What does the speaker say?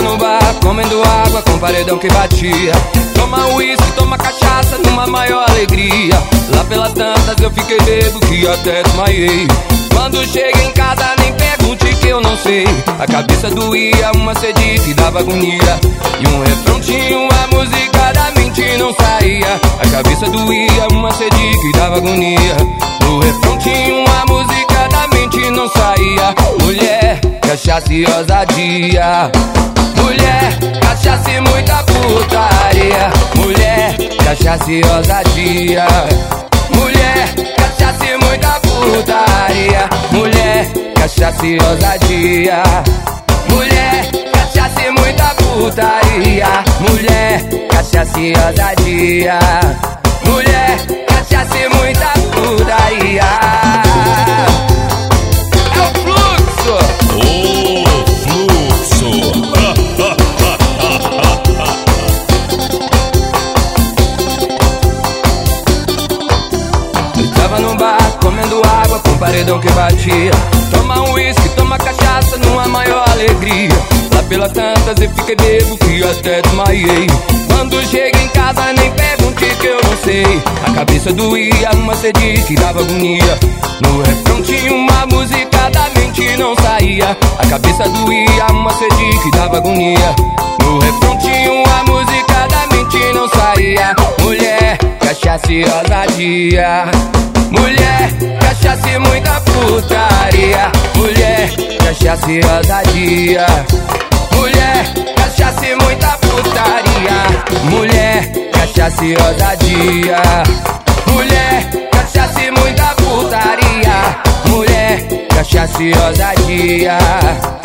no bar, comendo água com paredão que batia. Toma uísque, toma cachaça numa maior alegria. Lá pelas tantas eu fiquei bebo que até desmaiei. Quando chega em casa nem pergunte que eu não sei. A cabeça doía, uma sede que dava agonia. E um refrão tinha uma música da mente não saía. A cabeça doía, uma sede que dava agonia. No refrão tinha uma música da mente não saía. Mulher, cachaça e ousadia. Mulher, cachaça e muita putaria. Mulher, cachaça e ousadia. Mulher, cachaça e muita putaria. Mulher, cachaça e ousadia. Mulher, cachaça e muita putaria. Mulher, cachaça e ousadia. Mulher, cachaça e muita putaria. É o fluxo! O fluxo! Eu tava no bar, comendo água com paredão que batia. Toma um uísque, toma cachaça numa maior alegria. Lá pelas tantas eu fiquei bebo que até desmaiei. Quando chego em casa nem pergunte que eu não sei. A cabeça doía, uma sede que dava agonia. No refrão tinha uma música da mente não saía. A cabeça doía, uma sede que dava agonia. No refrão tinha uma música da mente não saía. Mulher, cachaça e ousadia. Mulher, cachaça e muita putaria. Mulher, cachaça e ousadia. Mulher, cachaça e muita putaria. Mulher, cachaça e ousadia. Mulher, cachaça e muita putaria. Mulher, cachaça e ousadia.